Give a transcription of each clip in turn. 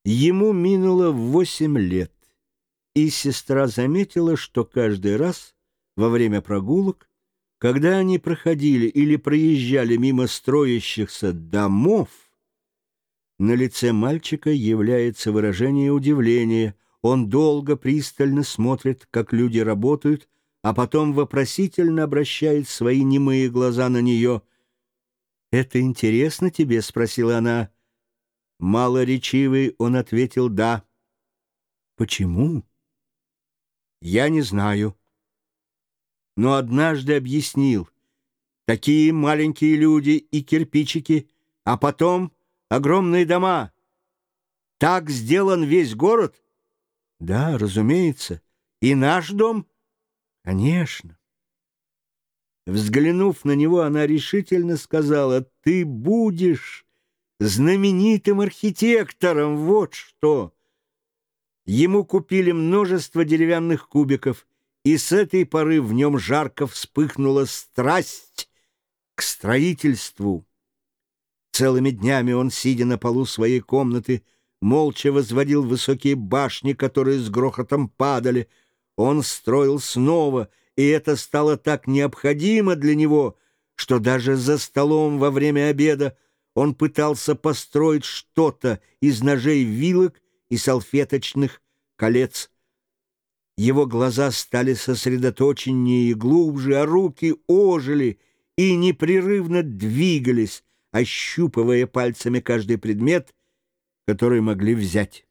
Ему минуло 8 лет, и сестра заметила, что каждый раз во время прогулок, когда они проходили или проезжали мимо строящихся домов, на лице мальчика является выражение удивления. Он долго, пристально смотрит, как люди работают, а потом вопросительно обращает свои немые глаза на нее. «Это интересно тебе?» — спросила она. Малоречивый, он ответил «да». «Почему?» «Я не знаю». Но однажды объяснил: такие маленькие люди и кирпичики, а потом огромные дома. Так сделан весь город? Да, разумеется. И наш дом? Конечно. Взглянув на него, она решительно сказала: ты будешь знаменитым архитектором, вот что. Ему купили множество деревянных кубиков, и с этой поры в нем жарко вспыхнула страсть к строительству. Целыми днями он, сидя на полу своей комнаты, молча возводил высокие башни, которые с грохотом падали. Он строил снова, и это стало так необходимо для него, что даже за столом во время обеда он пытался построить что-то из ножей, вилок и салфеточных колец. Его глаза стали сосредоточеннее и глубже, а руки ожили и непрерывно двигались, ощупывая пальцами каждый предмет, который могли взять.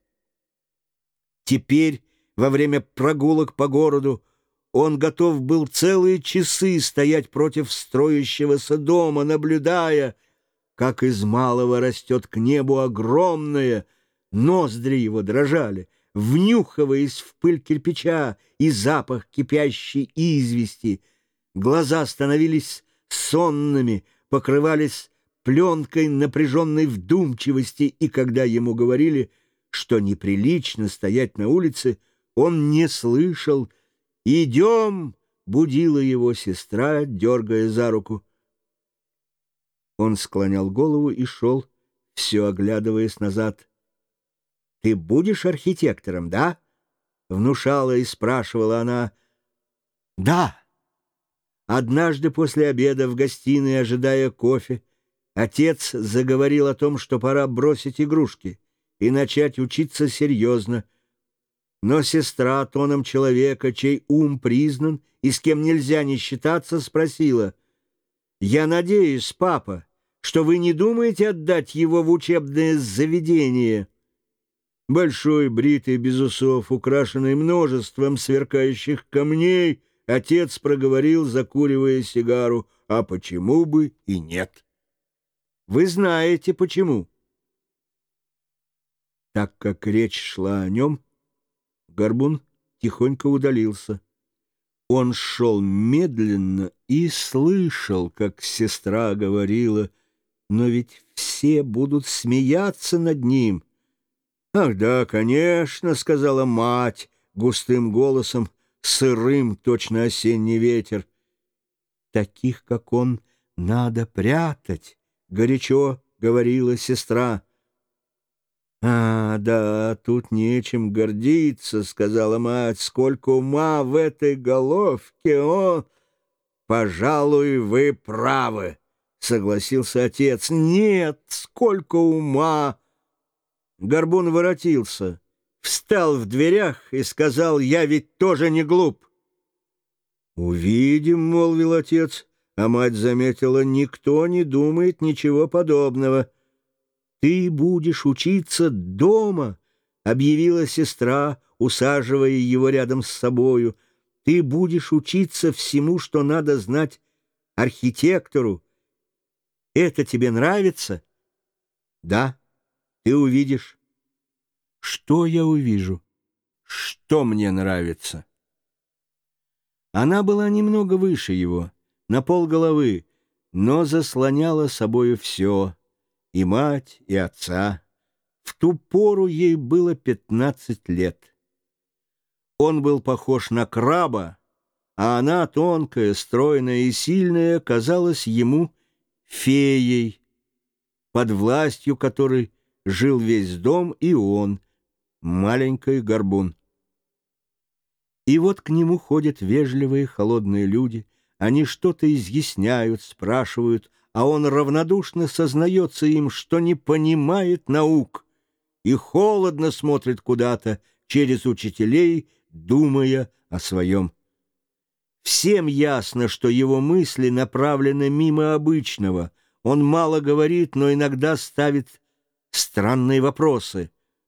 Теперь, во время прогулок по городу, он готов был целые часы стоять против строящегося дома, наблюдая, как из малого растет к небу огромное. Ноздри его дрожали, внюхиваясь в пыль кирпича и запах кипящей извести. Глаза становились сонными, покрывались пленкой напряженной вдумчивости, и когда ему говорили, что неприлично стоять на улице, он не слышал. «Идем!» — будила его сестра, дергая за руку. Он склонял голову и шел, все оглядываясь назад. «Ты будешь архитектором, да?» — внушала и спрашивала она. «Да». Однажды после обеда в гостиной, ожидая кофе, отец заговорил о том, что пора бросить игрушки и начать учиться серьезно. Но сестра, тоном человека, чей ум признан и с кем нельзя не считаться, спросила: «Я надеюсь, папа, что вы не думаете отдать его в учебное заведение?» Большой, бритый, без усов, украшенный множеством сверкающих камней, отец проговорил, закуривая сигару: «А почему бы и нет?» Вы знаете, почему. Так как речь шла о нем, Горбун тихонько удалился. Он шел медленно и слышал, как сестра говорила: «Но ведь все будут смеяться над ним». «Ах да, конечно», — сказала мать густым голосом, сырым, точно осенний ветер. «Таких, как он, надо прятать», — горячо говорила сестра. «А, да, тут нечем гордиться», — сказала мать. «Сколько ума в этой головке, о!» «Пожалуй, вы правы», — согласился отец. «Нет, сколько ума!» Горбун воротился, встал в дверях и сказал: «Я ведь тоже не глуп». «Увидим», — молвил отец, а мать заметила: «Никто не думает ничего подобного». «Ты будешь учиться дома», — объявила сестра, усаживая его рядом с собою. «Ты будешь учиться всему, что надо знать архитектору. Это тебе нравится?» «Да, ты увидишь». «Что я увижу? Что мне нравится?» Она была немного выше его, на полголовы, но заслоняла собою все — и мать, и отца. В ту пору ей было 15 лет. Он был похож на краба, а она, тонкая, стройная и сильная, казалась ему феей, под властью которой жил весь дом и он, маленький горбун. И вот к нему ходят вежливые, холодные люди. Они что-то изъясняют, спрашивают, а он равнодушно сознается им, что не понимает наук, и холодно смотрит куда-то через учителей, думая о своем. Всем ясно, что его мысли направлены мимо обычного. Он мало говорит, но иногда ставит странные вопросы.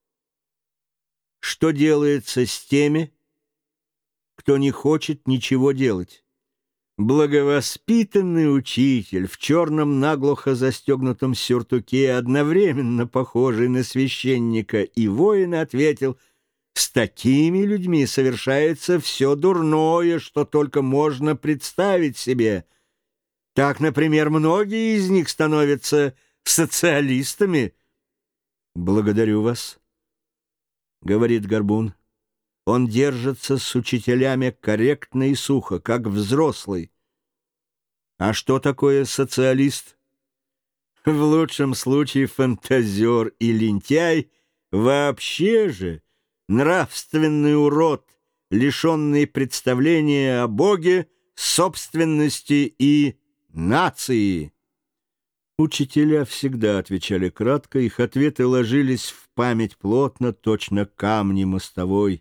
Что делается с теми, кто не хочет ничего делать? Благовоспитанный учитель в черном наглухо застегнутом сюртуке, одновременно похожий на священника и воина, ответил: «С такими людьми совершается все дурное, что только можно представить себе. Так, например, многие из них становятся социалистами». «Благодарю вас», — говорит Горбун. Он держится с учителями корректно и сухо, как взрослый. А что такое социалист? В лучшем случае фантазер и лентяй, вообще же нравственный урод, лишенный представления о Боге, собственности и нации. Учителя всегда отвечали кратко, их ответы ложились в память плотно, точно камни мостовой.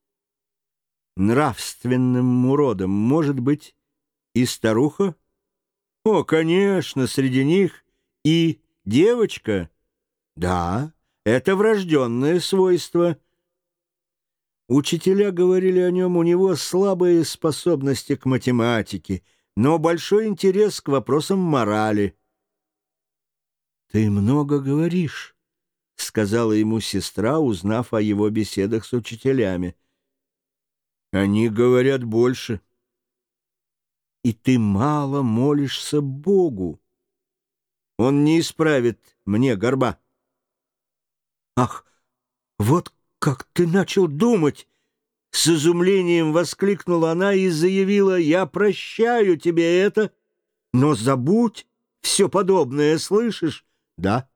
Нравственным уродом может быть и старуха? О, конечно, среди них и девочка. Да, это врожденное свойство. Учителя говорили о нем, у него слабые способности к математике, но большой интерес к вопросам морали. «Ты много говоришь», — сказала ему сестра, узнав о его беседах с учителями. «Они говорят больше». «И ты мало молишься Богу. Он не исправит мне горба». «Ах, вот как ты начал думать!» С изумлением воскликнула она и заявила: «Я прощаю тебе это, но забудь все подобное, слышишь?» «Да,